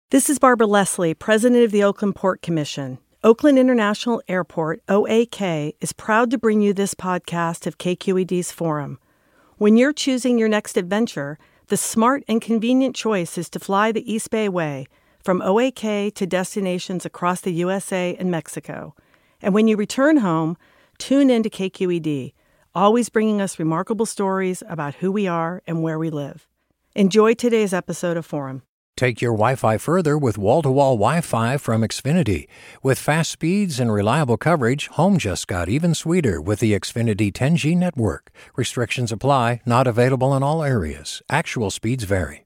This is Barbara Leslie, President of the Oakland Port Commission. Oakland International Airport, OAK, is proud to bring you this podcast of KQED's Forum. When you're choosing your next adventure, the smart and convenient choice is to fly the East Bay Way from OAK to destinations across the USA and Mexico. And when you return home, tune in to KQED, always bringing us remarkable stories about who we are and where we live. Enjoy today's episode of Forum. Take your Wi-Fi further with wall-to-wall Wi-Fi from Xfinity. With fast speeds and reliable coverage, home just got even sweeter with the Xfinity 10G network. Restrictions apply, not available in all areas. Actual speeds vary.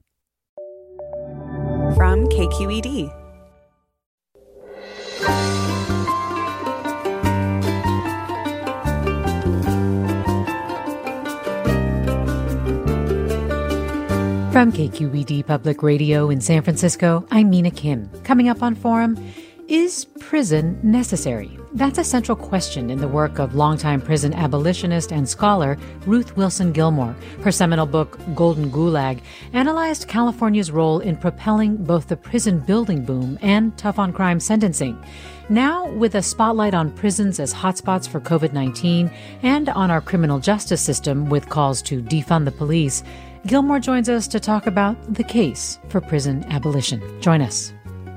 From KQED. From KQED Public Radio in San Francisco, I'm Mina Kim. Coming up on Forum, is prison necessary? That's a central question in the work of longtime prison abolitionist and scholar Ruth Wilson Gilmore. Her seminal book, Golden Gulag, analyzed California's role in propelling both the prison building boom and tough-on-crime sentencing. Now, with a spotlight on prisons as hotspots for COVID-19 and on our criminal justice system with calls to defund the police, Gilmore joins us to talk about the case for prison abolition. Join us.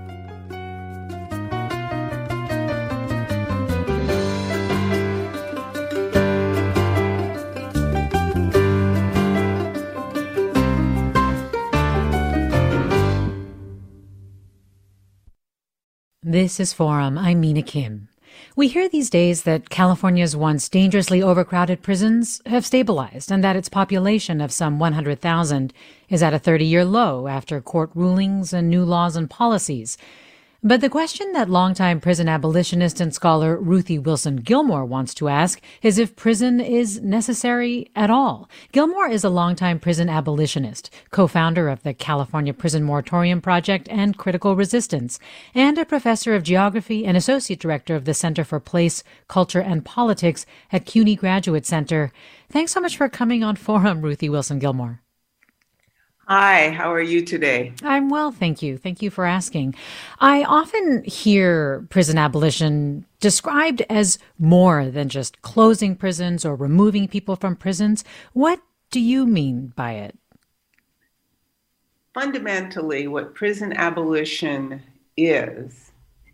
This is Forum. I'm Mina Kim. We hear these days that California's once dangerously overcrowded prisons have stabilized and that its population of some 100,000 is at a 30-year low after court rulings and new laws and policies. But the question that longtime prison abolitionist and scholar Ruthie Wilson Gilmore wants to ask is if prison is necessary at all. Gilmore is a longtime prison abolitionist, co-founder of the California Prison Moratorium Project and Critical Resistance, and a professor of geography and associate director of the Center for Place, Culture, and Politics at CUNY Graduate Center. Thanks so much for coming on Forum, Ruthie Wilson Gilmore. Hi, how are you today? I'm well, thank you. Thank you for asking. I often hear prison abolition described as more than just closing prisons or removing people from prisons. What do you mean by it? Fundamentally, what prison abolition is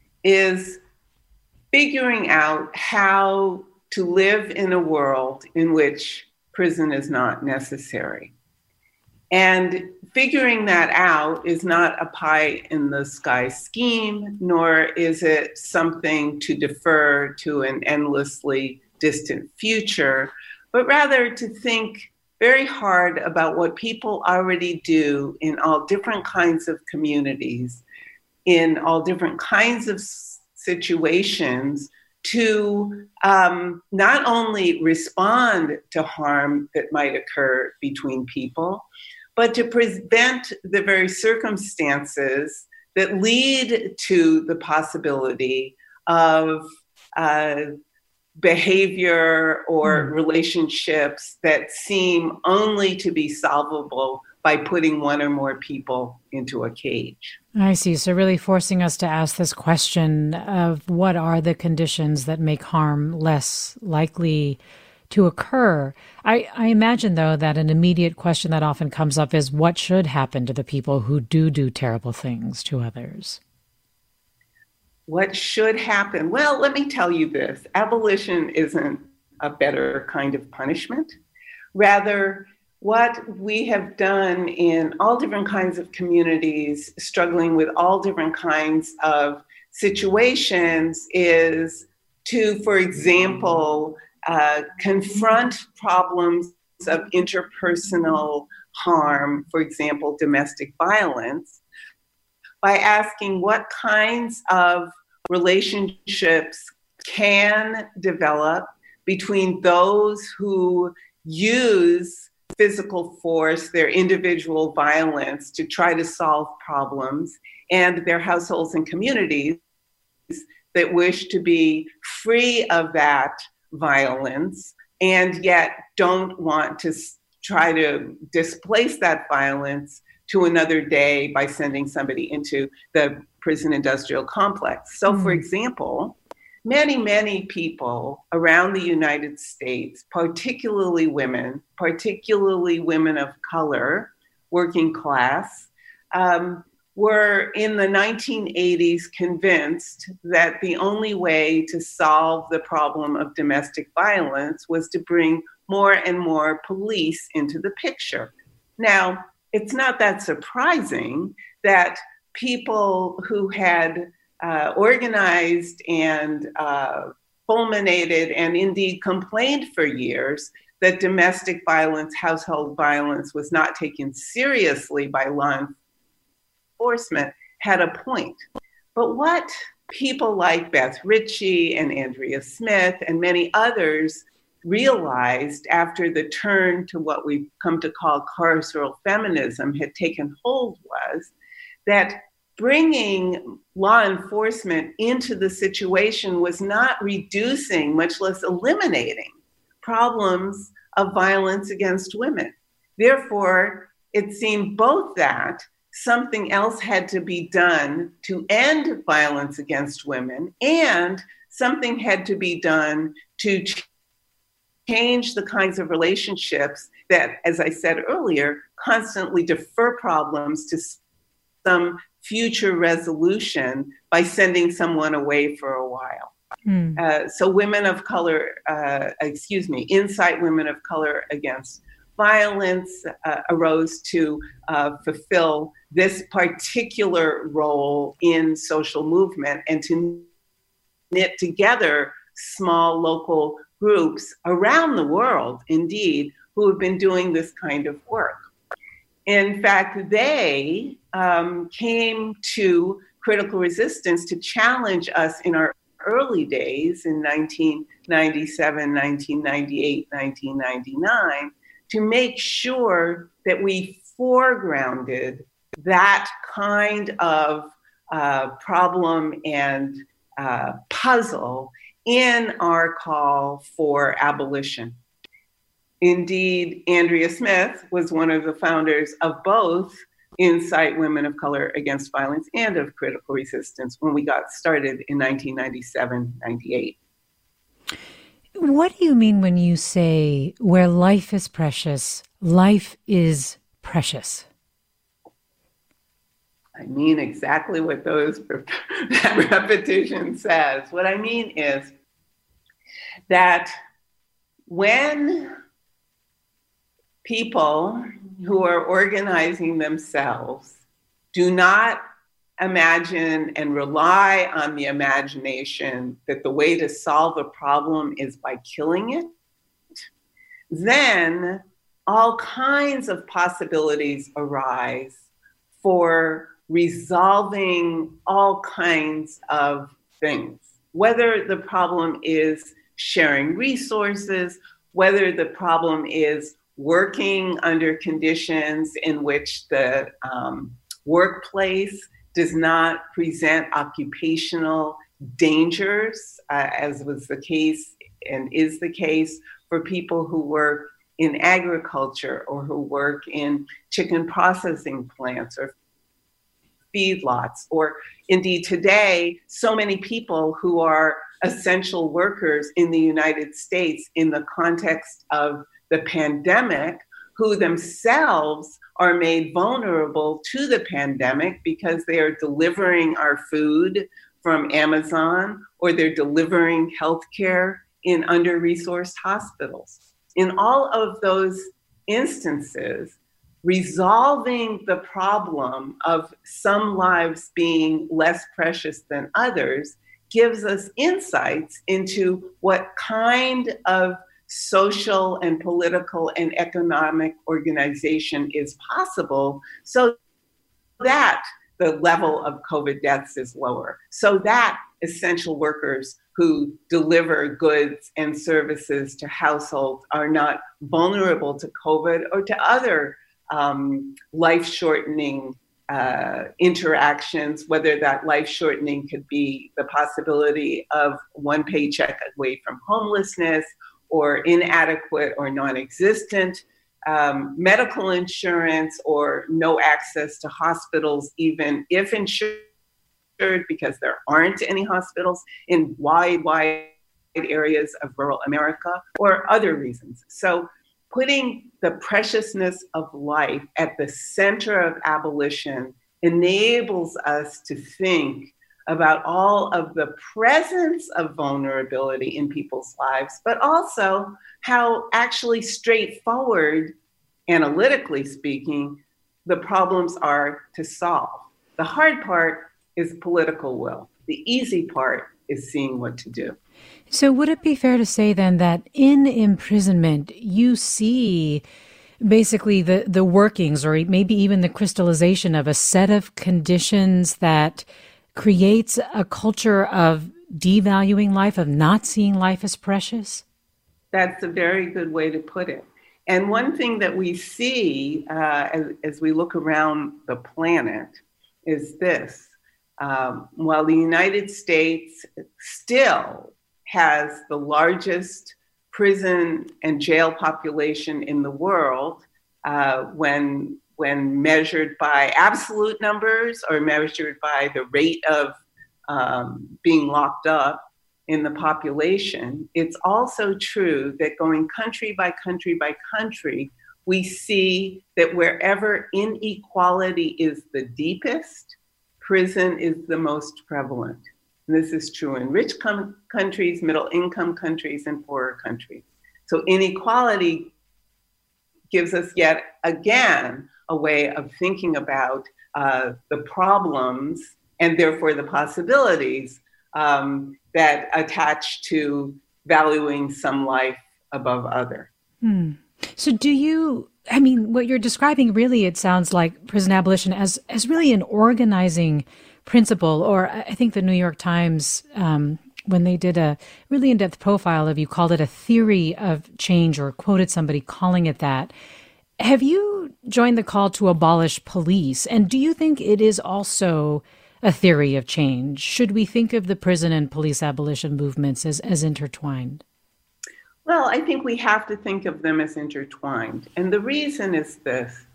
figuring out how to live in a world in which prison is not necessary. And figuring that out is not a pie-in-the-sky scheme, nor is it something to defer to an endlessly distant future, but rather to think very hard about what people already do in all different kinds of communities, in all different kinds of situations, to not only respond to harm that might occur between people, but to prevent the very circumstances that lead to the possibility of behavior or relationships that seem only to be solvable by putting one or more people into a cage. I see. So really forcing us to ask this question of what are the conditions that make harm less likely to occur. I imagine, though, that an immediate question that often comes up is what should happen to the people who do terrible things to others? What should happen? Well, let me tell you this. Abolition isn't a better kind of punishment. Rather, what we have done in all different kinds of communities, struggling with all different kinds of situations, is to, for example, confront problems of interpersonal harm, for example, domestic violence, by asking what kinds of relationships can develop between those who use physical force, their individual violence to try to solve problems, and their households and communities that wish to be free of that violence and yet don't want to try to displace that violence to another day by sending somebody into the prison industrial complex. So, for example, many people around the United States, particularly women of color, working class, were in the 1980s convinced that the only way to solve the problem of domestic violence was to bring more and more police into the picture. Now, it's not that surprising that people who had organized and fulminated and indeed complained for years that domestic violence, household violence was not taken seriously by law enforcement had a point. But what people like Beth Ritchie and Andrea Smith and many others realized after the turn to what we've come to call carceral feminism had taken hold was that bringing law enforcement into the situation was not reducing, much less eliminating, problems of violence against women. Therefore, it seemed both that something else had to be done to end violence against women, and something had to be done to change the kinds of relationships that, as I said earlier, constantly defer problems to some future resolution by sending someone away for a while. So women of color, Insight Women of Color Against Violence arose to fulfill this particular role in social movement and to knit together small local groups around the world, indeed, who have been doing this kind of work. In fact, they came to Critical Resistance to challenge us in our early days in 1997, 1998, 1999, to make sure that we foregrounded that kind of problem and puzzle in our call for abolition. Indeed, Andrea Smith was one of the founders of both Insight Women of Color Against Violence and of Critical Resistance when we got started in 1997-98. What do you mean when you say where life is precious, life is precious? I mean exactly what that repetition says. What I mean is that when people who are organizing themselves do not imagine and rely on the imagination that the way to solve a problem is by killing it, then all kinds of possibilities arise for resolving all kinds of things, whether the problem is sharing resources, whether the problem is working under conditions in which the workplace does not present occupational dangers, as was the case and is the case for people who work in agriculture or who work in chicken processing plants or feedlots, or indeed today, so many people who are essential workers in the United States in the context of the pandemic, who themselves are made vulnerable to the pandemic because they are delivering our food from Amazon or they're delivering healthcare in under-resourced hospitals. In all of those instances, resolving the problem of some lives being less precious than others gives us insights into what kind of social and political and economic organization is possible so that the level of COVID deaths is lower, so that essential workers who deliver goods and services to households are not vulnerable to COVID or to other life-shortening interactions, whether that life-shortening could be the possibility of one paycheck away from homelessness or inadequate or non-existent medical insurance or no access to hospitals, even if insured, because there aren't any hospitals in wide areas of rural America, or other reasons. So putting the preciousness of life at the center of abolition enables us to think about all of the presence of vulnerability in people's lives, but also how actually straightforward, analytically speaking, the problems are to solve. The hard part is political will. The easy part is seeing what to do. So would it be fair to say then that in imprisonment, you see basically the workings or maybe even the crystallization of a set of conditions that creates a culture of devaluing life, of not seeing life as precious? That's a very good way to put it. And one thing that we see as we look around the planet is this. While the United States still has the largest prison and jail population in the world, when measured by absolute numbers or measured by the rate of being locked up in the population, it's also true that going country by country by country, we see that wherever inequality is the deepest, prison is the most prevalent. And this is true in rich countries, middle-income countries, and poorer countries. So inequality gives us yet again a way of thinking about the problems and therefore the possibilities that attach to valuing some life above other. So what you're describing really, it sounds like prison abolition as really an organizing principle, or I think the New York Times, when they did a really in-depth profile of you, called it a theory of change, or quoted somebody calling it that. Have you joined the call to abolish police? And do you think it is also a theory of change? Should we think of the prison and police abolition movements as intertwined? Well, I think we have to think of them as intertwined. And the reason is this.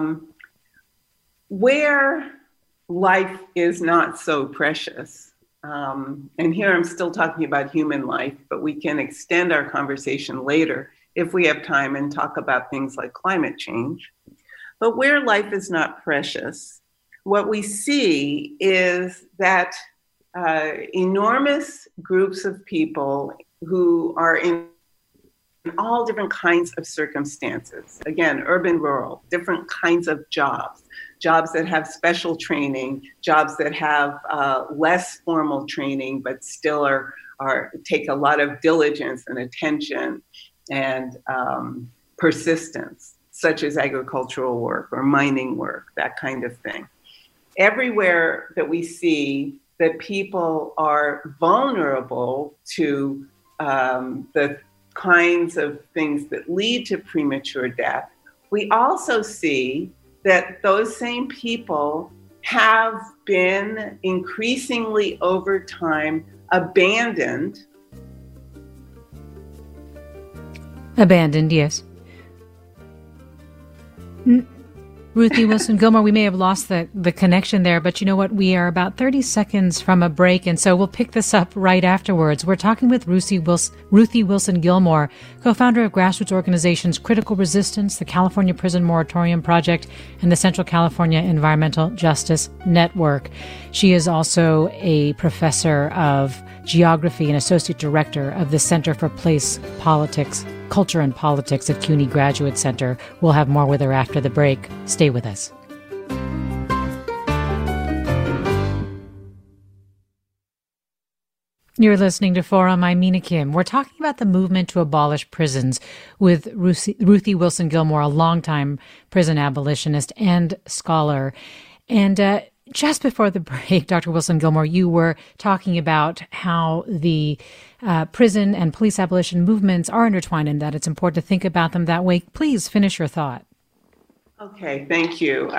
Where life is not so precious, and here I'm still talking about human life, but we can extend our conversation later if we have time and talk about things like climate change. But where life is not precious, what we see is that enormous groups of people who are in all different kinds of circumstances, again, urban, rural, different kinds of jobs that have special training, jobs that have less formal training, but still are take a lot of diligence and attention and persistence, such as agricultural work or mining work, that kind of thing. Everywhere that we see that people are vulnerable to the kinds of things that lead to premature death, we also see that those same people have been increasingly over time abandoned. Abandoned, yes. Ruthie Wilson Gilmore, we may have lost the connection there, but you know what? We are about 30 seconds from a break, and so we'll pick this up right afterwards. We're talking with Ruthie Wilson Gilmore, co-founder of grassroots organizations Critical Resistance, the California Prison Moratorium Project, and the Central California Environmental Justice Network. She is also a professor of geography and associate director of the Center for Place Politics, Culture and Politics at CUNY Graduate Center. We'll have more with her after the break. Stay with us. You're listening to Forum. I'm Mina Kim. We're talking about the movement to abolish prisons with Ruthie Wilson Gilmore, a longtime prison abolitionist and scholar. And just before the break, Dr. Wilson Gilmore, you were talking about how the prison and police abolition movements are intertwined and that it's important to think about them that way. Please finish your thought. Okay, thank you.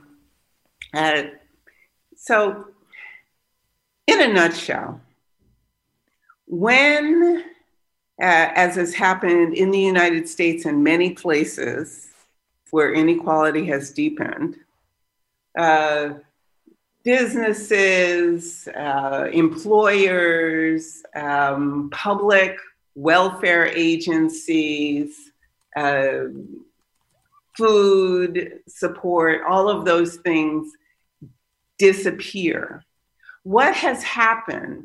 So, in a nutshell, when, as has happened in the United States and many places, where inequality has deepened. Businesses, employers, public welfare agencies, food support, all of those things disappear. What has happened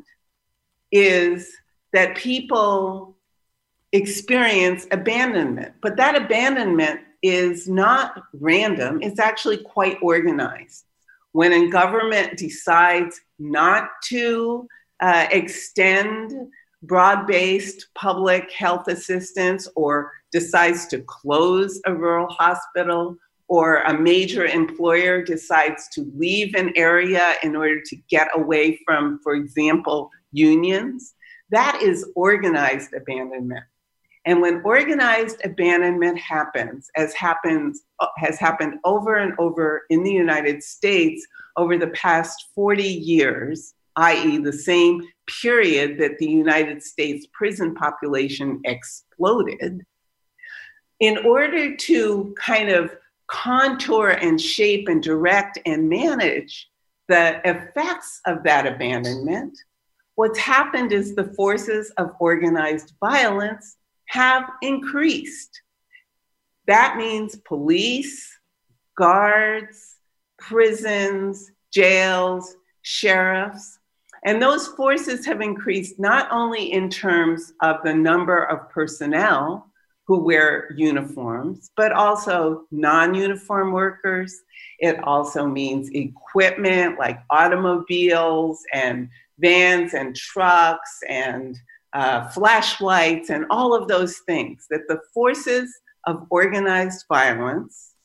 is that people experience abandonment, but that abandonment is not random, it's actually quite organized. When a government decides not to extend broad-based public health assistance, or decides to close a rural hospital, or a major employer decides to leave an area in order to get away from, for example, unions, that is organized abandonment. And when organized abandonment happens, has happened over and over in the United States over the past 40 years, i.e. the same period that the United States prison population exploded, in order to kind of contour and shape and direct and manage the effects of that abandonment, what's happened is the forces of organized violence have increased. That means police, guards, prisons, jails, sheriffs, and those forces have increased not only in terms of the number of personnel who wear uniforms, but also non-uniform workers. It also means equipment like automobiles and vans and trucks and flashlights and all of those things, that the forces of organized violence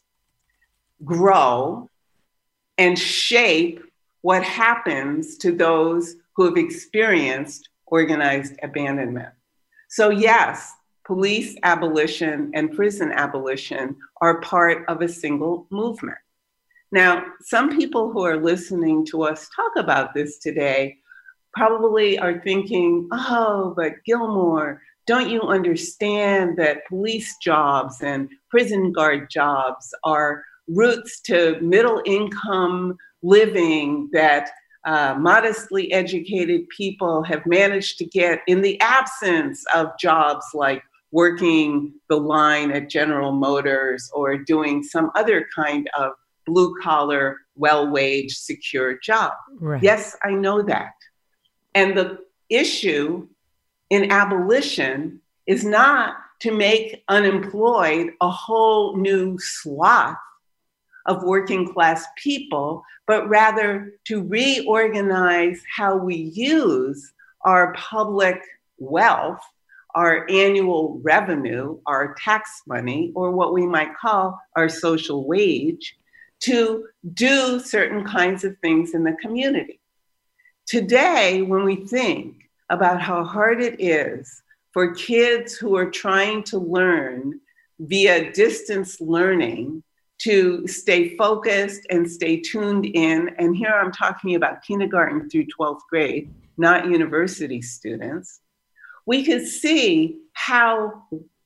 grow and shape what happens to those who have experienced organized abandonment. So yes, police abolition and prison abolition are part of a single movement. Now, some people who are listening to us talk about this today probably are thinking, oh, but Gilmore, don't you understand that police jobs and prison guard jobs are routes to middle income living that modestly educated people have managed to get in the absence of jobs like working the line at General Motors or doing some other kind of blue-collar, well-waged, secure job. Right. Yes, I know that. And the issue in abolition is not to make unemployed a whole new swath of working class people, but rather to reorganize how we use our public wealth, our annual revenue, our tax money, or what we might call our social wage, to do certain kinds of things in the community. Today, when we think about how hard it is for kids who are trying to learn via distance learning to stay focused and stay tuned in, and here I'm talking about kindergarten through 12th grade, not university students, we could see how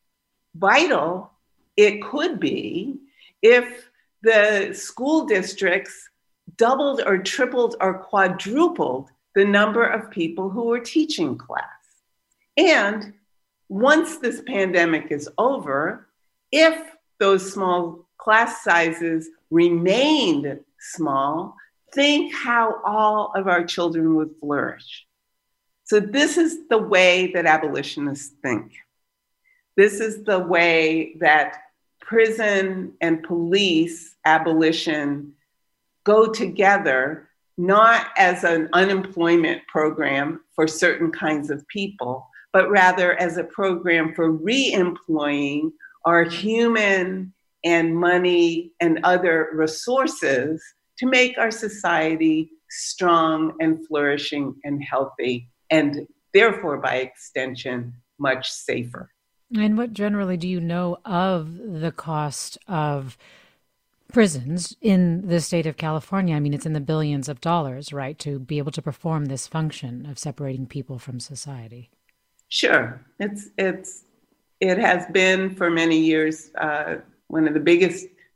vital it could be if the school districts doubled or tripled or quadrupled the number of people who were teaching class. And once this pandemic is over, if those small class sizes remained small, think how all of our children would flourish. So this is the way that abolitionists think. This is the way that prison and police abolition go together, not as an unemployment program for certain kinds of people, but rather as a program for re-employing our human and money and other resources to make our society strong and flourishing and healthy, and therefore, by extension, much safer. And what generally do you know of the cost of prisons in the state of California? I mean, it's in the billions of dollars, right, to be able to perform this function of separating people from society. Sure. It has been for many years one of the biggest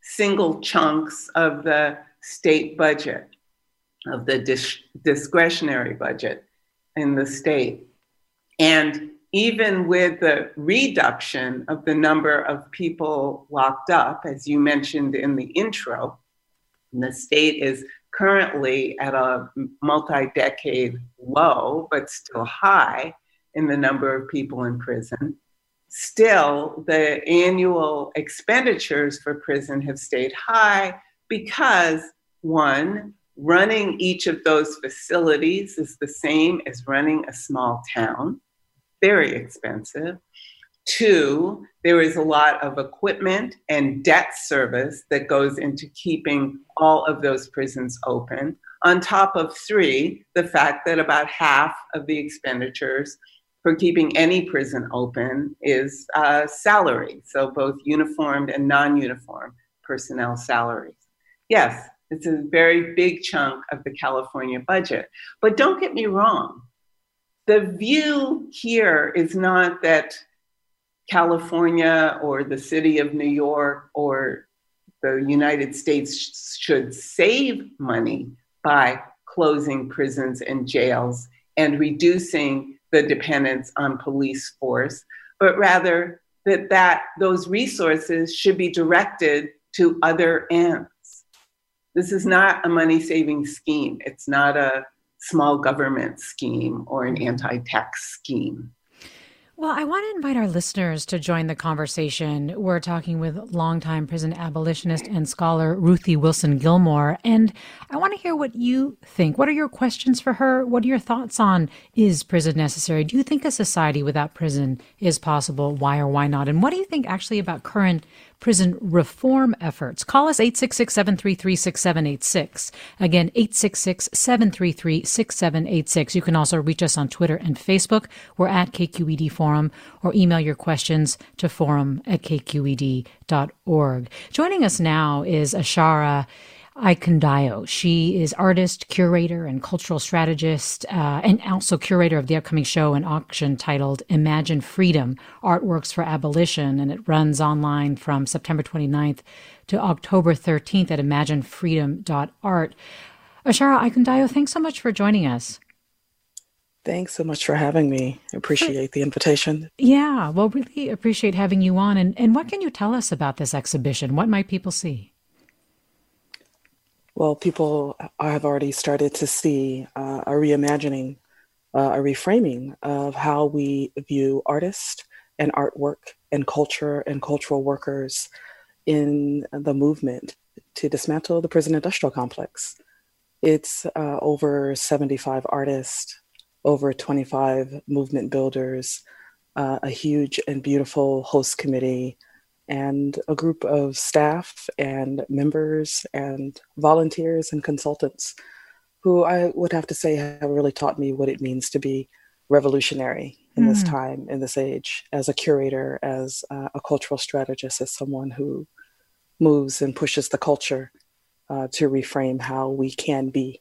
single chunks of the state budget, of the discretionary budget in the state. And even with the reduction of the number of people locked up, as you mentioned in the intro, the state is currently at a multi-decade low, but still high in the number of people in prison. Still, the annual expenditures for prison have stayed high because, one, running each of those facilities is the same as running a small town, very expensive. Two, there is a lot of equipment and debt service that goes into keeping all of those prisons open. On top of three, the fact that about half of the expenditures for keeping any prison open is salary, so both uniformed and non-uniformed personnel salaries. Yes, it's a very big chunk of the California budget. But don't get me wrong. The view here is not that California or the city of New York or the United States should save money by closing prisons and jails and reducing the dependence on police force, but rather that those resources should be directed to other ends. This is not a money-saving scheme. It's not a small government scheme or an anti-tax scheme. Well, I want to invite our listeners to join the conversation. We're talking with longtime prison abolitionist and scholar Ruthie Wilson Gilmore, and I want to hear what you think. What are your questions for her? What are your thoughts on, is prison necessary? Do you think a society without prison is possible? Why or why not? And what do you think actually about current prison reform efforts? Call us 866-733-6786. Again, 866-733-6786. You can also reach us on Twitter and Facebook. We're at KQED Forum, or email your questions to forum@kqed.org. Joining us now is Ashara Ikendayo. She is artist, curator, and cultural strategist, and also curator of the upcoming show and auction titled Imagine Freedom, Artworks for Abolition, and it runs online from September 29th to October 13th at imaginefreedom.art. Ashara Ikendayo, thanks so much for joining us. Thanks so much for having me. I appreciate the invitation. Yeah, well, really appreciate having you on. And what can you tell us about this exhibition? What might people see? Well, people have already started to see a reimagining, a reframing of how we view artists and artwork and culture and cultural workers in the movement to dismantle the prison industrial complex. It's over 75 artists, over 25 movement builders, a huge and beautiful host committee, and a group of staff and members and volunteers and consultants who I would have to say have really taught me what it means to be revolutionary in this time, in this age, as a curator, as a cultural strategist, as someone who moves and pushes the culture to reframe how we can be.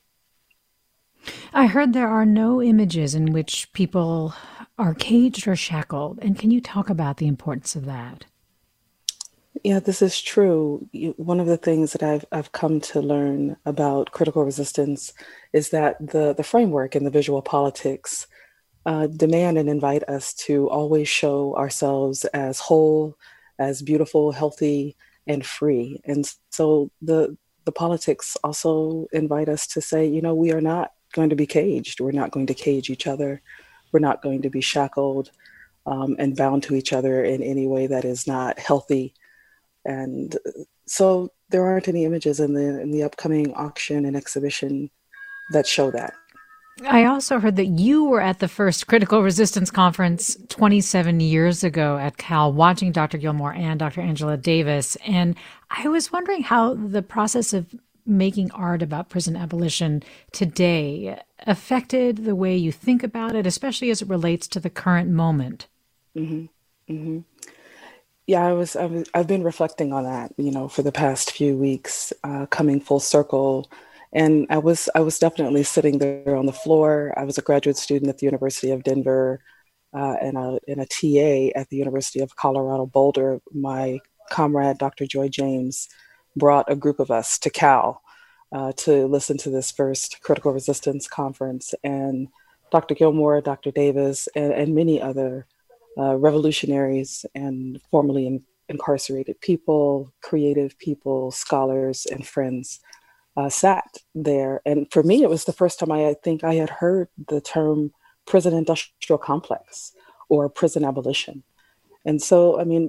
I heard there are no images in which people are caged or shackled. And can you talk about the importance of that? Yeah, this is true. One of the things that I've come to learn about critical resistance is that the framework and the visual politics demand and invite us to always show ourselves as whole, as beautiful, healthy, and free. And so the politics also invite us to say, you know, we are not going to be caged. We're not going to cage each other. We're not going to be shackled and bound to each other in any way that is not healthy. And so there aren't any images in the upcoming auction and exhibition that show that. I also heard that you were at the first Critical Resistance Conference 27 years ago at Cal, watching Dr. Gilmore and Dr. Angela Davis. And I was wondering how the process of making art about prison abolition today affected the way you think about it, especially as it relates to the current moment. Mm-hmm. Mm-hmm. Yeah, I've been reflecting on that, you know, for the past few weeks, coming full circle. And I was definitely sitting there on the floor. I was a graduate student at the University of Denver and a TA at the University of Colorado Boulder. My comrade, Dr. Joy James, brought a group of us to Cal to listen to this first critical resistance conference. And Dr. Gilmore, Dr. Davis, and many other revolutionaries and formerly incarcerated people, creative people, scholars, and friends sat there. And for me, it was the first time I think I had heard the term prison industrial complex or prison abolition. And so, I mean,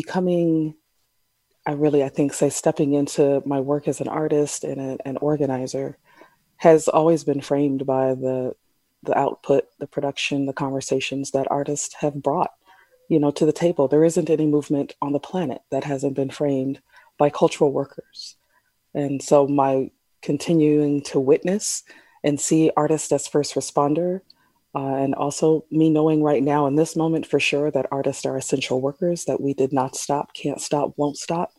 stepping into my work as an artist and an organizer has always been framed by the output, the production, the conversations that artists have brought, to the table. There isn't any movement on the planet that hasn't been framed by cultural workers. And so my continuing to witness and see artists as first responder, and also me knowing right now in this moment for sure that artists are essential workers, that we did not stop, can't stop, won't stop.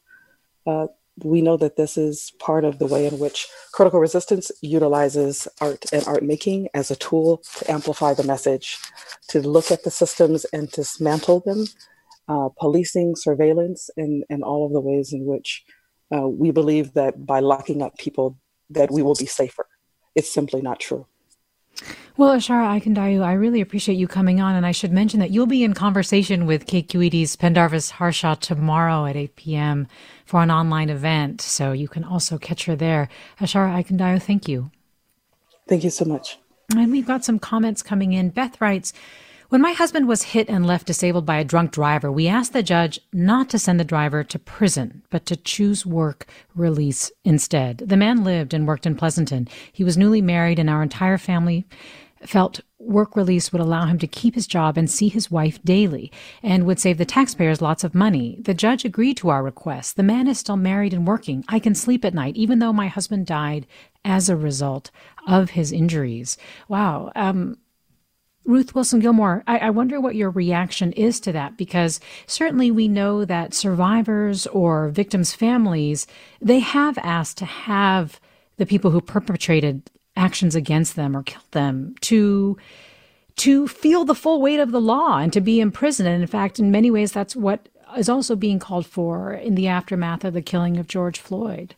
We know that this is part of the way in which critical resistance utilizes art and art making as a tool to amplify the message, to look at the systems and dismantle them, policing, surveillance, and all of the ways in which we believe that by locking up people that we will be safer. It's simply not true. Well, Ashara Aikendayu, I really appreciate you coming on, and I should mention that you'll be in conversation with KQED's Pendarvis Harshaw tomorrow at 8 p.m. for an online event, so you can also catch her there. Ashara Aikendayu, thank you. Thank you so much. And we've got some comments coming in. Beth writes, when my husband was hit and left disabled by a drunk driver, we asked the judge not to send the driver to prison, but to choose work release instead. The man lived and worked in Pleasanton. He was newly married, and our entire family felt work release would allow him to keep his job and see his wife daily and would save the taxpayers lots of money. The judge agreed to our request. The man is still married and working. I can sleep at night, even though my husband died as a result of his injuries. Wow. Ruth Wilson Gilmore, I wonder what your reaction is to that, because certainly we know that survivors or victims' families, they have asked to have the people who perpetrated actions against them or killed them to feel the full weight of the law and to be imprisoned. And in fact, in many ways, that's what is also being called for in the aftermath of the killing of George Floyd.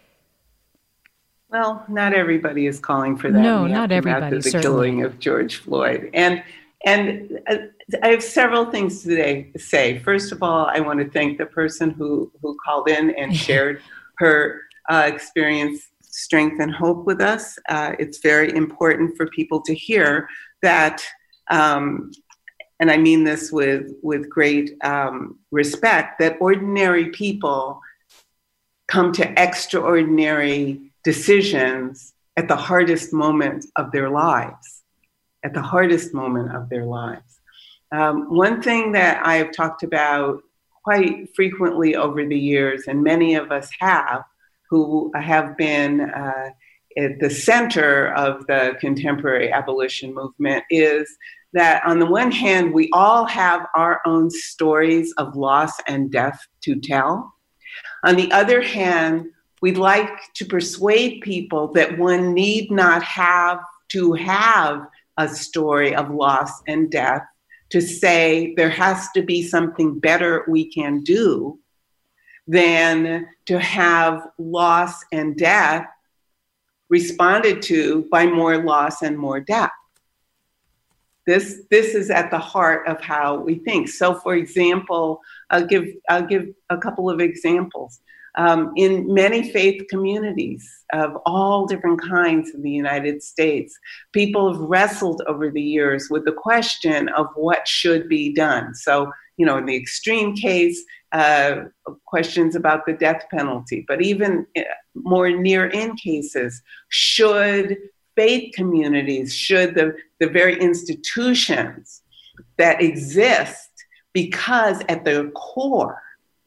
Well, not everybody is calling for that. No, not everybody. The killing of George Floyd, and I have several things today to say. First of all, I want to thank the person who called in and shared her experience, strength, and hope with us. It's very important for people to hear that, and I mean this with great respect, that ordinary people come to extraordinary decisions at the hardest moment of their lives, One thing that I have talked about quite frequently over the years, and many of us have, who have been at the center of the contemporary abolition movement, is that on the one hand, we all have our own stories of loss and death to tell. On the other hand, we'd like to persuade people that one need not have to have a story of loss and death to say there has to be something better we can do than to have loss and death responded to by more loss and more death. This is at the heart of how we think. So, for example, I'll give a couple of examples. In many faith communities of all different kinds in the United States, people have wrestled over the years with the question of what should be done. So, in the extreme case, questions about the death penalty, but even more near-in cases, should faith communities, should the very institutions that exist, because at their core,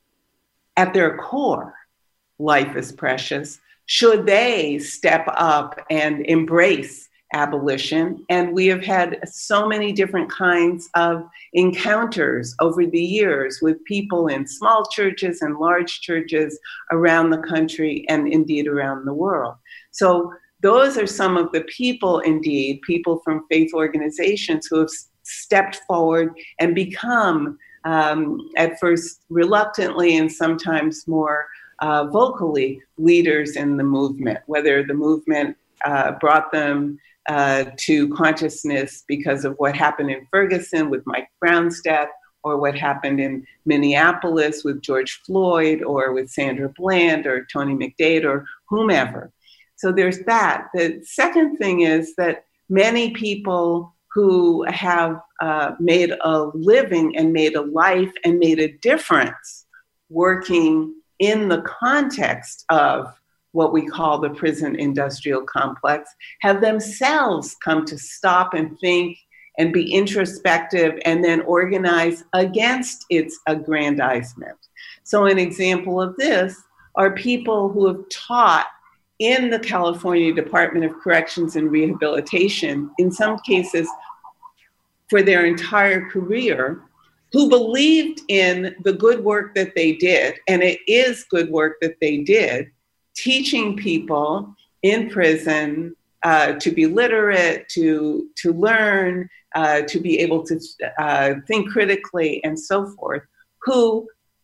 life is precious, should they step up and embrace abolition? And we have had so many different kinds of encounters over the years with people in small churches and large churches around the country and indeed around the world. So those are some of the people, indeed, people from faith organizations who have stepped forward and become, at first reluctantly and sometimes more vocally leaders in the movement, whether the movement brought them to consciousness because of what happened in Ferguson with Mike Brown's death, or what happened in Minneapolis with George Floyd, or with Sandra Bland, or Tony McDade, or whomever. So there's that. The second thing is that many people who have made a living and made a life and made a difference working in the context of what we call the prison industrial complex have themselves come to stop and think and be introspective and then organize against its aggrandizement. So an example of this are people who have taught in the California Department of Corrections and Rehabilitation, in some cases for their entire career, who believed in the good work that they did, and it is good work that they did, teaching people in prison to be literate, to learn, to be able to think critically and so forth, who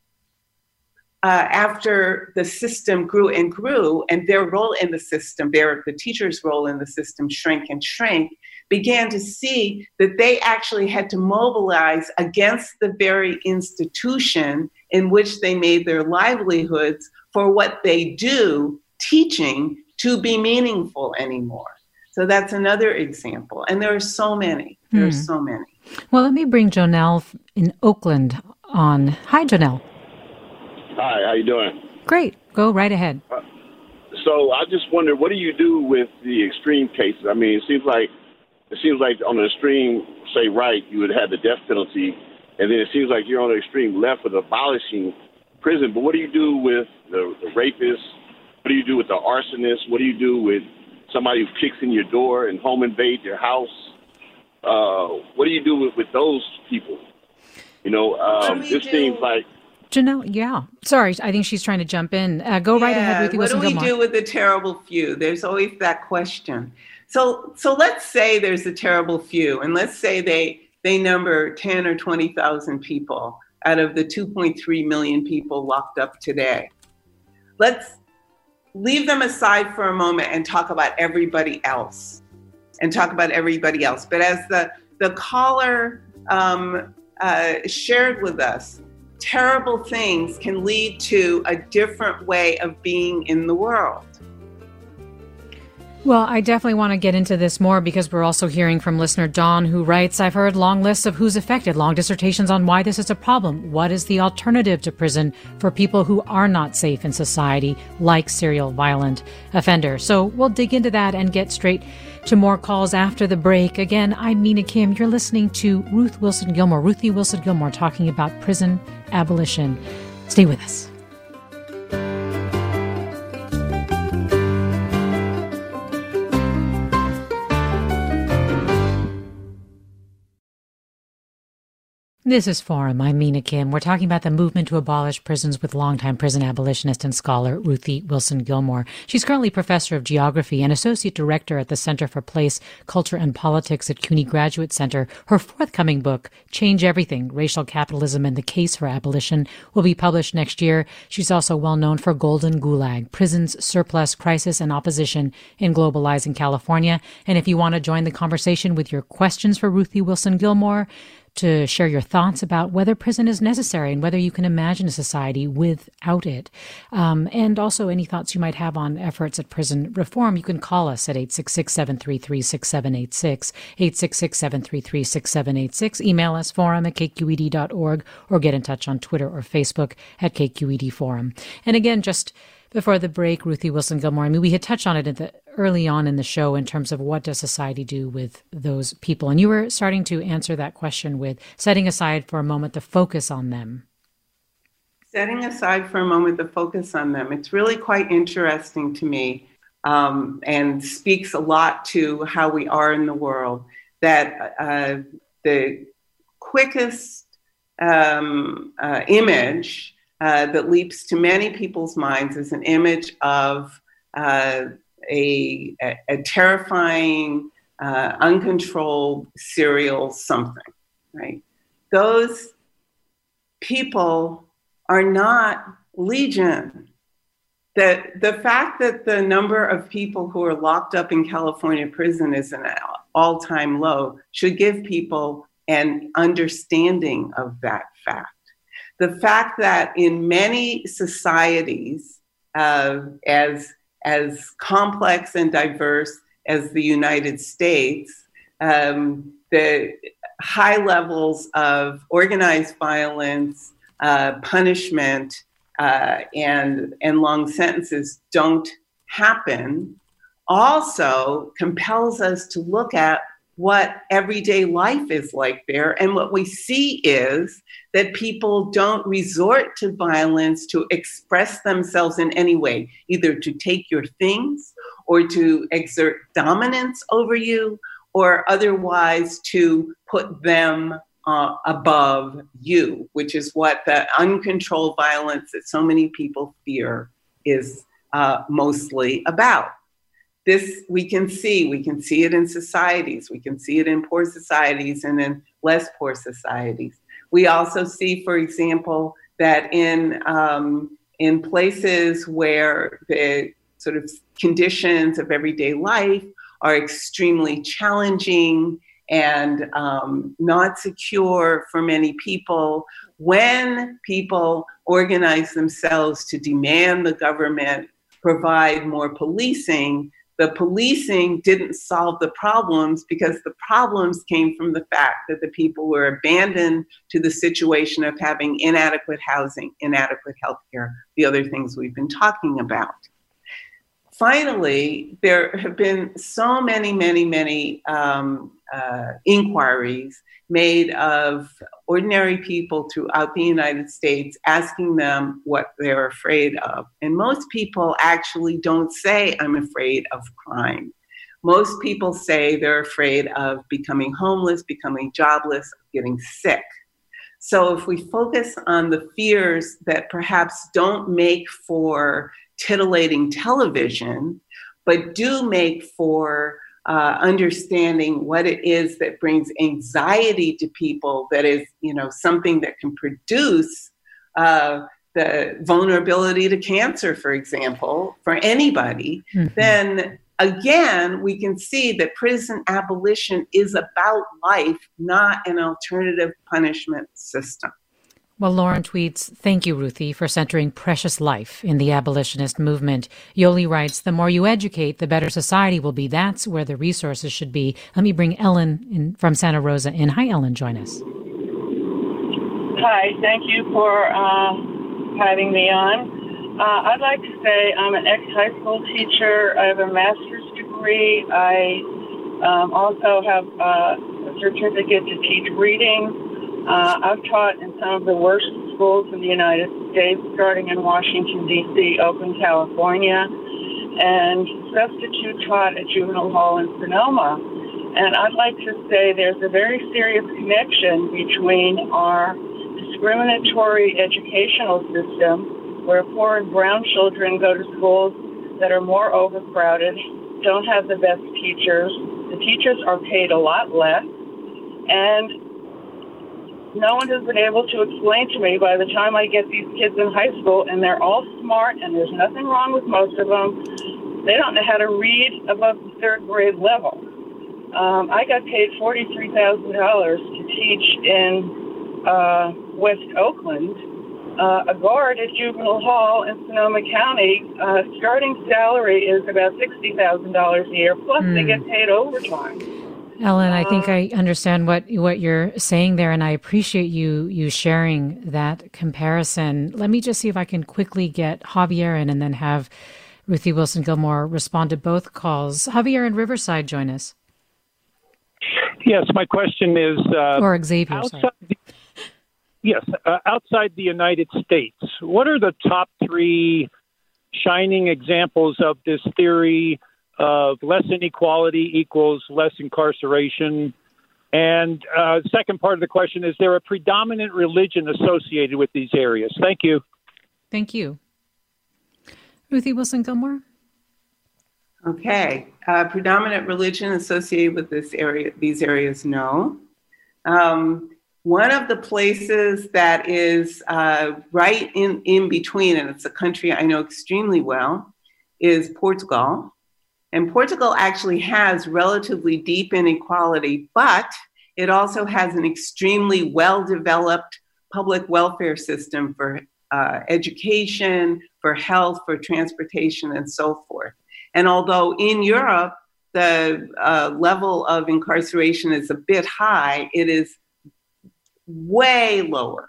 after the system grew and grew, and their role in the system, the teacher's role in the system shrank and shrank, began to see that they actually had to mobilize against the very institution in which they made their livelihoods for what they do, teaching, to be meaningful anymore. So that's another example. And there are so many. There are so many. Well, let me bring Jonelle in Oakland on. Hi, Jonelle. Hi, how you doing? Great. Go right ahead. So I just wonder, what do you do with the extreme cases? I mean, it seems like on the extreme, say, right, you would have the death penalty, and then it seems like you're on the extreme left with abolishing prison. But what do you do with the rapists? What do you do with the arsonists? What do you do with somebody who kicks in your door and home invade your house? What do you do with those people? You know, this seems like... Jonelle, yeah. Sorry, I think she's trying to jump in. Go right ahead, Ruthie Wilson-Gilmore. What do we do with the terrible few? There's always that question. So let's say there's a terrible few, and let's say they number 10 or 20,000 people out of the 2.3 million people locked up today. Let's leave them aside for a moment and talk about everybody else. But as the caller shared with us, terrible things can lead to a different way of being in the world. Well, I definitely want to get into this more because we're also hearing from listener Dawn, who writes, I've heard long lists of who's affected, long dissertations on why this is a problem. What is the alternative to prison for people who are not safe in society, like serial violent offenders? So we'll dig into that and get straight to more calls after the break. Again, I'm Mina Kim. You're listening to Ruthie Wilson-Gilmore, talking about prison abolition. Stay with us. This is Forum. I'm Mina Kim. We're talking about the movement to abolish prisons with longtime prison abolitionist and scholar Ruthie Wilson-Gilmore. She's currently professor of geography and associate director at the Center for Place, Culture, and Politics at CUNY Graduate Center. Her forthcoming book, Change Everything, Racial Capitalism and the Case for Abolition, will be published next year. She's also well known for Golden Gulag, Prisons, Surplus, Crisis, and Opposition in Globalizing California. And if you want to join the conversation with your questions for Ruthie Wilson-Gilmore, to share your thoughts about whether prison is necessary and whether you can imagine a society without it. And also any thoughts you might have on efforts at prison reform, you can call us at 866-733-6786, 866-733-6786. Email us, forum@kqed.org, or get in touch on Twitter or Facebook at KQED Forum. And again, just before the break, Ruthie Wilson-Gilmore, I mean, we had touched on it early on in the show in terms of what does society do with those people. And you were starting to answer that question with setting aside for a moment the focus on them. Setting aside for a moment the focus on them. It's really quite interesting to me and speaks a lot to how we are in the world, that the quickest image that leaps to many people's minds is an image of a terrifying, uncontrolled serial something, right? Those people are not legion. The fact that the number of people who are locked up in California prison is an all-time low should give people an understanding of that fact. The fact that in many societies, as complex and diverse as the United States, the high levels of organized violence, punishment, and long sentences don't happen, also compels us to look at what everyday life is like there. And what we see is that people don't resort to violence to express themselves in any way, either to take your things or to exert dominance over you, or otherwise to put them above you, which is what the uncontrolled violence that so many people fear is mostly about. This we can see it in societies, we can see it in poor societies and in less poor societies. We also see, for example, that in places where the sort of conditions of everyday life are extremely challenging and not secure for many people, when people organize themselves to demand the government provide more policing, the policing didn't solve the problems because the problems came from the fact that the people were abandoned to the situation of having inadequate housing, inadequate healthcare, the other things we've been talking about. Finally, there have been so many inquiries made of ordinary people throughout the United States, asking them what they're afraid of. And most people actually don't say, I'm afraid of crime. Most people say they're afraid of becoming homeless, becoming jobless, getting sick. So if we focus on the fears that perhaps don't make for titillating television, but do make for understanding what it is that brings anxiety to people, that is, something that can produce the vulnerability to cancer, for example, for anybody, then again, we can see that prison abolition is about life, not an alternative punishment system. Well, Lauren tweets, thank you, Ruthie, for centering precious life in the abolitionist movement. Yoli writes, the more you educate, the better society will be. That's where the resources should be. Let me bring Ellen in from Santa Rosa in. Hi, Ellen, join us. Hi, thank you for having me on. I'd like to say I'm an ex-high school teacher. I have a master's degree. I also have a certificate to teach reading. I've taught in some of the worst schools in the United States, starting in Washington, D.C., Oakland, California, and substitute taught at Juvenile Hall in Sonoma. And I'd like to say there's a very serious connection between our discriminatory educational system, where poor and brown children go to schools that are more overcrowded, don't have the best teachers. The teachers are paid a lot less, and no one has been able to explain to me by the time I get these kids in high school, and they're all smart, and there's nothing wrong with most of them, they don't know how to read above the third grade level. I got paid $43,000 to teach in West Oakland, a guard at Juvenile Hall in Sonoma County. Starting salary is about $60,000 a year, plus they get paid overtime. Ellen, I think I understand what you're saying there, and I appreciate you sharing that comparison. Let me just see if I can quickly get Javier in and then have Ruthie Wilson-Gilmore respond to both calls. Javier in Riverside, join us. Yes, my question is... or Xavier, outside the United States, what are the top three shining examples of this theory of less inequality equals less incarceration? And second part of the question, is there a predominant religion associated with these areas? Thank you. Thank you. Ruthie Wilson-Gilmore? Okay. Predominant religion associated with these areas, no. One of the places that is right in between, and it's a country I know extremely well, is Portugal. And Portugal actually has relatively deep inequality, but it also has an extremely well-developed public welfare system for education, for health, for transportation, and so forth. And although in Europe, the level of incarceration is a bit high, it is way lower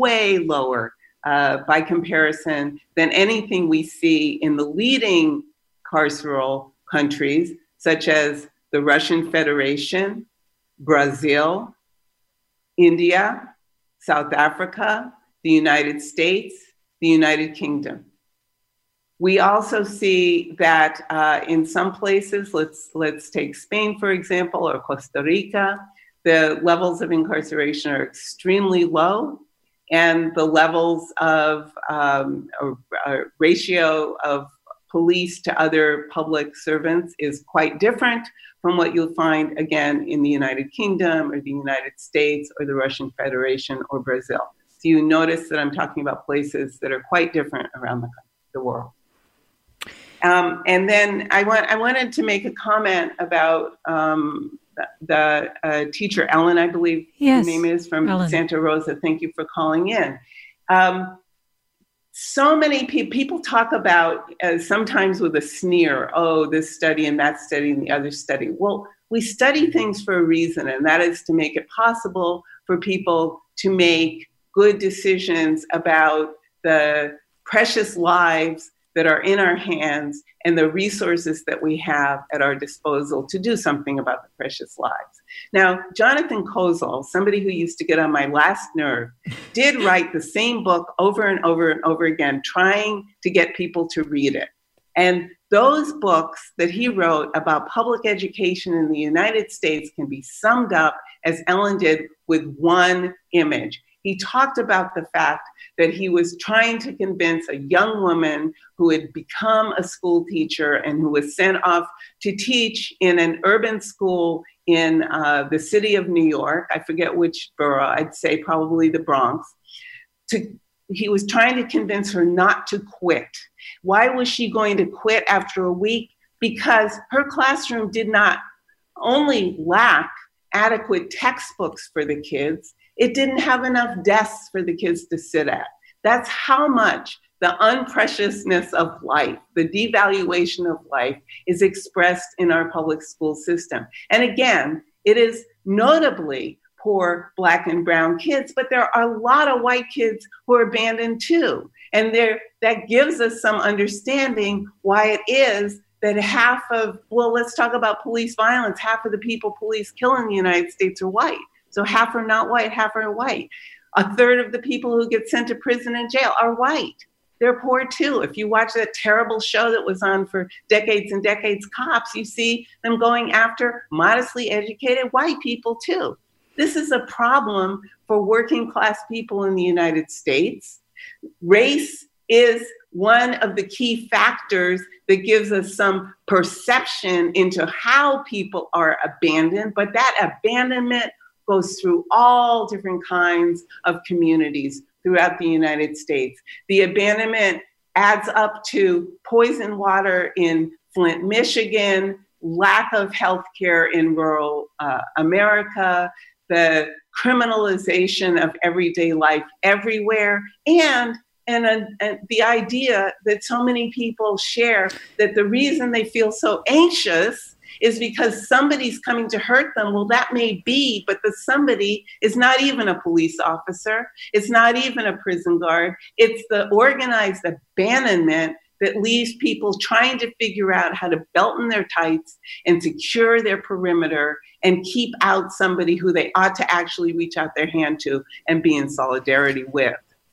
by comparison than anything we see in the leading carceral countries, such as the Russian Federation, Brazil, India, South Africa, the United States, the United Kingdom. We also see that in some places, let's take Spain, for example, or Costa Rica, the levels of incarceration are extremely low, and the levels of ratio of police to other public servants is quite different from what you'll find, again, in the United Kingdom or the United States or the Russian Federation or Brazil. So you notice that I'm talking about places that are quite different around the world. And then I wanted to make a comment about the teacher, Ellen, I believe her name is, from Ellen. Santa Rosa. Thank you for calling in. So many people talk about, sometimes with a sneer, oh, this study and that study and the other study. Well, we study things for a reason, and that is to make it possible for people to make good decisions about the precious lives that are in our hands and the resources that we have at our disposal to do something about the precious lives. Now, Jonathan Kozol, somebody who used to get on my last nerve, did write the same book over and over and over again, trying to get people to read it. And those books that he wrote about public education in the United States can be summed up, as Ellen did, with one image. He talked about the fact that he was trying to convince a young woman who had become a school teacher and who was sent off to teach in an urban school in the city of New York. I forget which borough, I'd say probably the Bronx. He was trying to convince her not to quit. Why was she going to quit after a week? Because her classroom did not only lack adequate textbooks for the kids, it didn't have enough desks for the kids to sit at. That's how much the unpreciousness of life, the devaluation of life, is expressed in our public school system. And again, it is notably poor Black and brown kids, but there are a lot of white kids who are abandoned too. And that gives us some understanding why it is that let's talk about police violence. Half of the people police kill in the United States are white. So half are not white, half are white. A third of the people who get sent to prison and jail are white. They're poor too. If you watch that terrible show that was on for decades and decades, Cops, you see them going after modestly educated white people too. This is a problem for working class people in the United States. Race is one of the key factors that gives us some perception into how people are abandoned, but that abandonment goes through all different kinds of communities throughout the United States. The abandonment adds up to poisoned water in Flint, Michigan, lack of health care in rural America, the criminalization of everyday life everywhere, and the idea that so many people share that the reason they feel so anxious is because somebody's coming to hurt them. Well, that may be, but the somebody is not even a police officer. It's not even a prison guard. It's the organized abandonment that leaves people trying to figure out how to belt in their tights and secure their perimeter and keep out somebody who they ought to actually reach out their hand to and be in solidarity with.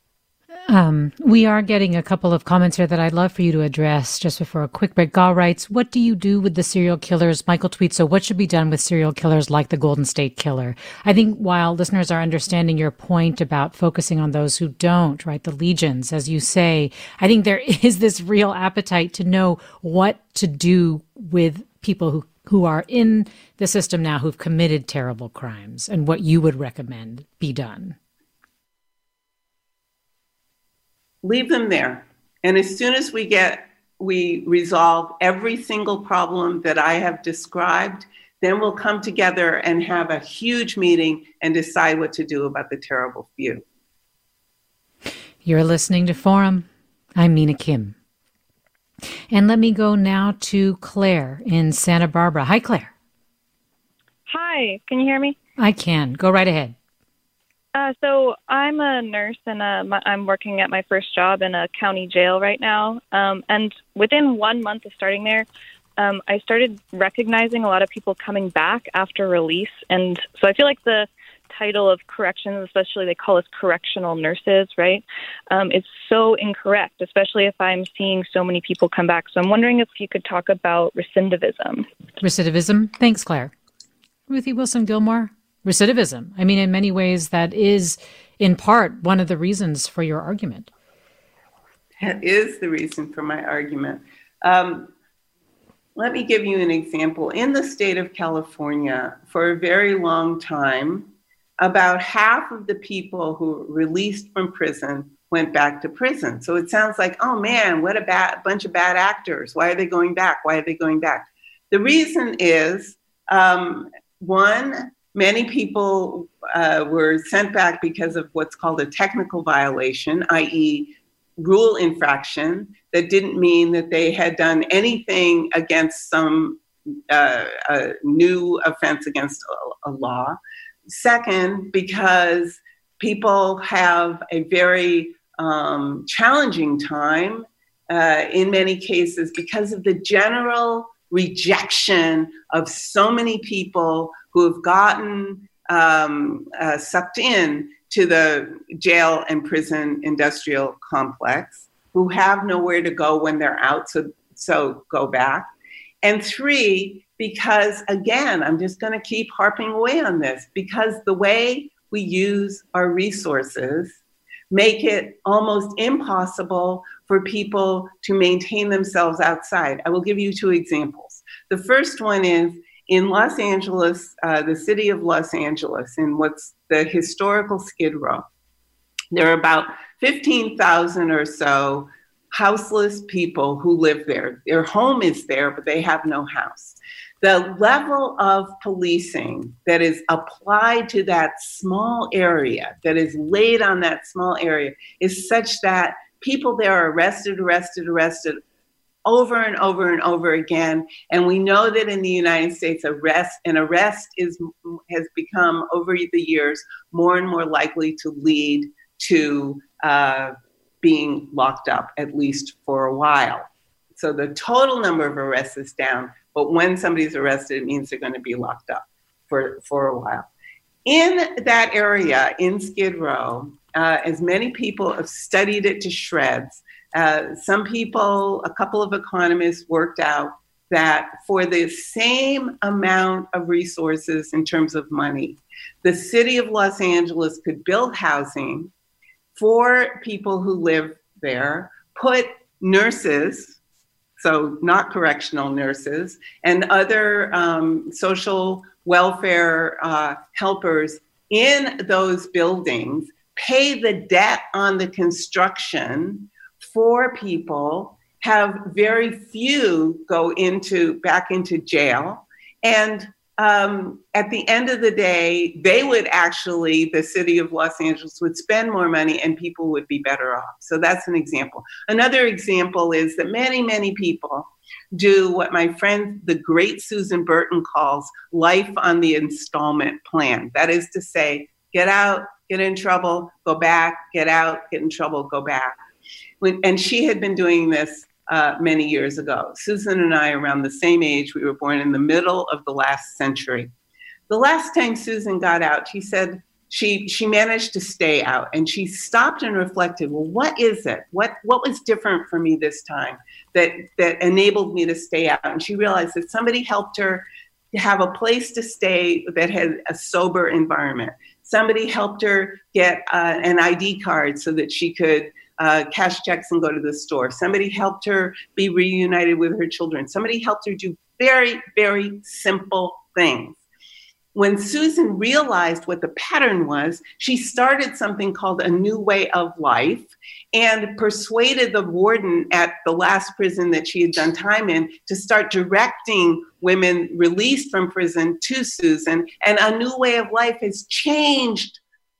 We are getting a couple of comments here that I'd love for you to address just before a quick break. Gaw writes, what do you do with the serial killers? Michael tweets, so what should be done with serial killers like the Golden State Killer? I think while listeners are understanding your point about focusing on those who don't, right, the legions, as you say, I think there is this real appetite to know what to do with people who who are in the system now who've committed terrible crimes and what you would recommend be done? Leave them there. And as soon as we resolve every single problem that I have described, then we'll come together and have a huge meeting and decide what to do about the terrible few. You're listening to Forum. I'm Mina Kim. And let me go now to Claire in Santa Barbara. Hi, Claire. Hi, can you hear me? I can. Go right ahead. So I'm a nurse, and I'm working at my first job in a county jail right now. And within 1 month of starting there, I started recognizing a lot of people coming back after release. And so I feel like the title of corrections, especially they call us correctional nurses, right? It's so incorrect, especially if I'm seeing so many people come back. So I'm wondering if you could talk about recidivism. Recidivism? Thanks, Claire. Ruthie Wilson-Gilmore? Recidivism. I mean, in many ways, that is, in part, one of the reasons for your argument. That is the reason for my argument. Let me give you an example. In the state of California, for a very long time, about half of the people who were released from prison went back to prison. So it sounds like, oh man, what a bunch of bad actors. Why are they going back? Why are they going back? The reason is, one, many people were sent back because of what's called a technical violation, i.e. rule infraction, that didn't mean that they had done anything against some new offense against a law. Second, because people have a very challenging time in many cases because of the general rejection of so many people who have gotten sucked in to the jail and prison industrial complex, who have nowhere to go when they're out, so go back. And three, because again, I'm just going to keep harping away on this, because the way we use our resources make it almost impossible for people to maintain themselves outside. I will give you two examples. The first one is in Los Angeles, the city of Los Angeles, in what's the historical Skid Row. There are about 15,000 or so houseless people who live there. Their home is there, but they have no house. The level of policing that is applied to that small area, that is laid on that small area, is such that people there are arrested over and over and over again. And we know that in the United States, arrest has become, over the years, more and more likely to lead to being locked up, at least for a while. So the total number of arrests is down, but when somebody's arrested, it means they're going to be locked up for a while. In that area, in Skid Row, as many people have studied it to shreds, some people, a couple of economists worked out that for the same amount of resources in terms of money, the city of Los Angeles could build housing for people who live there, put nurses, so not correctional nurses, and other social welfare helpers in those buildings, pay the debt on the construction for people, have very few go back into jail. And at the end of the day, the city of Los Angeles would spend more money and people would be better off. So that's an example. Another example is that many, many people do what my friend, the great Susan Burton, calls life on the installment plan. That is to say, get out, get in trouble, go back, get out, get in trouble, go back. And she had been doing this many years ago. Susan and I are around the same age. We were born in the middle of the last century. The last time Susan got out, she said she managed to stay out, and she stopped and reflected, well, what is it? What was different for me this time that enabled me to stay out? And she realized that somebody helped her to have a place to stay that had a sober environment. Somebody helped her get an ID card so that she could cash checks and go to the store. Somebody helped her be reunited with her children. Somebody helped her do Very, very simple things. When Susan realized what the pattern was, she started something called A New Way of Life and persuaded the warden at the last prison that she had done time in to start directing women released from prison to Susan. And A New Way of Life has changed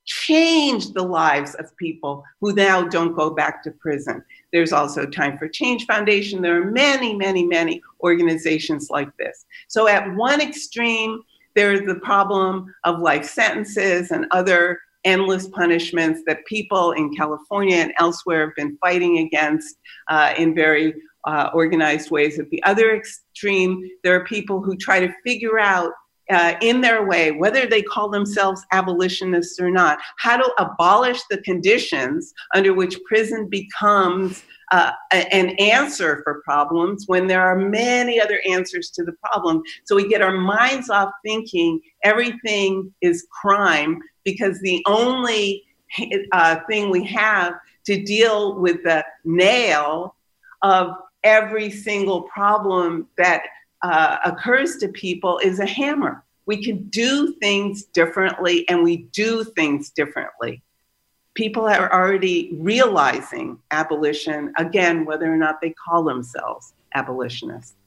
the lives of people who now don't go back to prison. There's also Time for Change Foundation. There are many, many, many organizations like this. So at one extreme, there's the problem of life sentences and other endless punishments that people in California and elsewhere have been fighting against in very organized ways. At the other extreme, there are people who try to figure out in their way, whether they call themselves abolitionists or not, how to abolish the conditions under which prison becomes an answer for problems when there are many other answers to the problem. So we get our minds off thinking everything is crime because the only thing we have to deal with the nail of every single problem that occurs to people is a hammer. We can do things differently, and we do things differently. People are already realizing abolition, again, whether or not they call themselves abolitionists.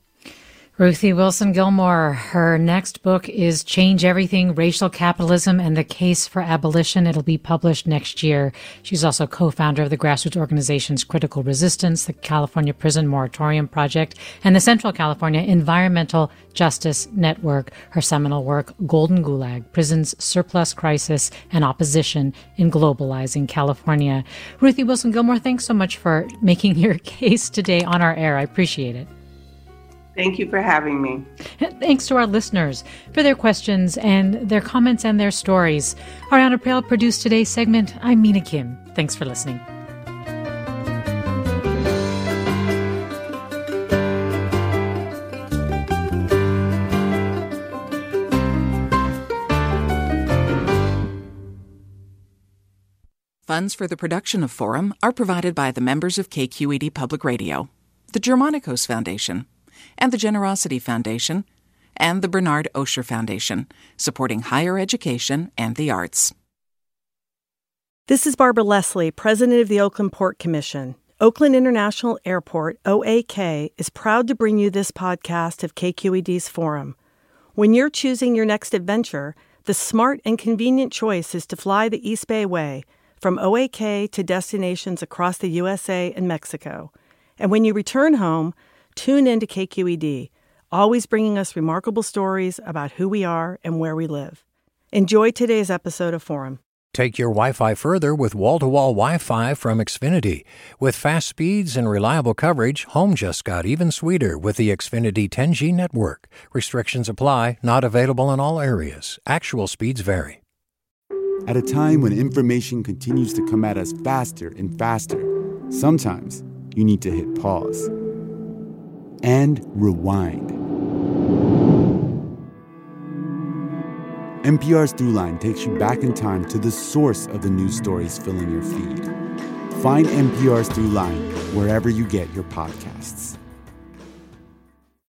Ruthie Wilson Gilmore, her next book is Change Everything, Racial Capitalism and the Case for Abolition. It'll be published next year. She's also co-founder of the grassroots organizations Critical Resistance, the California Prison Moratorium Project, and the Central California Environmental Justice Network. Her seminal work, Golden Gulag, Prisons, Surplus Crisis, and Opposition in Globalizing California. Ruthie Wilson Gilmore, thanks so much for making your case today on our air. I appreciate it. Thank you for having me. Thanks to our listeners for their questions and their comments and their stories. Ariana Prale produced today's segment. I'm Mina Kim. Thanks for listening. Funds for the production of Forum are provided by the members of KQED Public Radio, the Germanicos Foundation, and the Generosity Foundation, and the Bernard Osher Foundation, supporting higher education and the arts. This is Barbara Leslie, President of the Oakland Port Commission. Oakland International Airport, OAK, is proud to bring you this podcast of KQED's Forum. When you're choosing your next adventure, the smart and convenient choice is to fly the East Bay Way, from OAK to destinations across the USA and Mexico. And when you return home, tune in to KQED, always bringing us remarkable stories about who we are and where we live. Enjoy today's episode of Forum. Take your Wi-Fi further with wall-to-wall Wi-Fi from Xfinity. With fast speeds and reliable coverage, home just got even sweeter with the Xfinity 10G network. Restrictions apply, not available in all areas. Actual speeds vary. At a time when information continues to come at us faster and faster, sometimes you need to hit pause and rewind. NPR's Throughline takes you back in time to the source of the news stories filling your feed. Find NPR's Throughline wherever you get your podcasts.